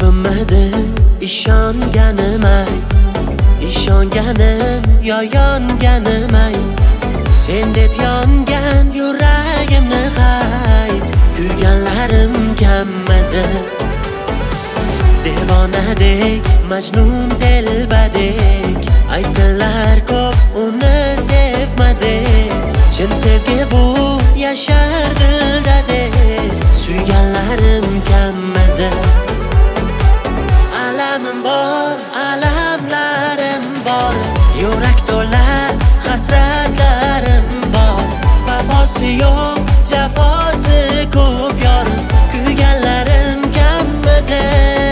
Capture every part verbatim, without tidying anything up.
Ishonmadi, ishonganim ay, ishonganim yo yonganim ay. Sen deb yongan yuragimni qayt, kuyganlarim kammadi. Devonadek, majnun telbadek, aytdilar ko'p uni sevmadik. Chin sevgi bu yashar dilda dek, suyganlarim kammadi. Alamim bor, alamlarim bor, yurak to'la hasratlarim bor. Vafosi yo'q, jafosi ko'p yor, kuyganlarim kammidi.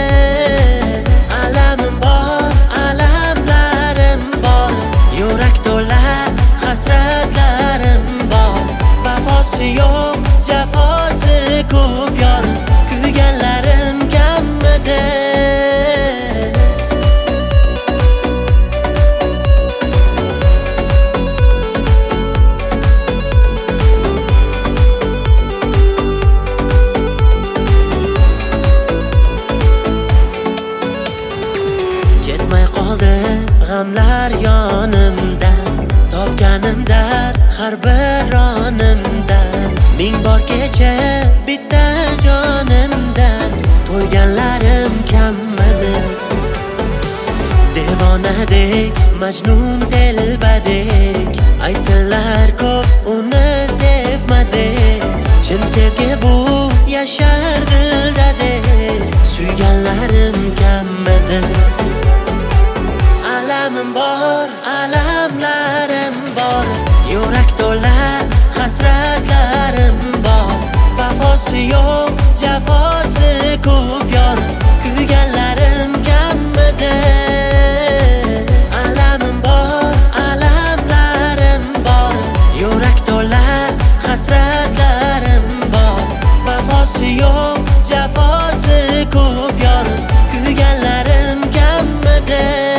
Alamim bor, alamlarim bor, yurak to'la hasratlarim bor. Vafosi yo'q, jafosi ko'p yor, kuyganlarim kammidi. Ketmay qoldi g'amlar yonimdan, topganim dar har bir onimdan. Ming bor kecha bitta jonimdan, to'yganlarim kammidi. Devonadek, majnun telbadek, aytdilar ko'p uni sevmadik. Chin sevgi bu yashar dilda dek, suyganlarim kammidi. Alamim bor, alamlarim bor, yurak to'la hasratlarim bor. Vafosi yo'q, jafosi ko'p yor, kuyganlarim kammidi. Alamim bor, alamlarim bor, yurak to'la hasratlarim bor. Vafosi yo'q, jafosi ko'p yor, kuyganlarim kammidi.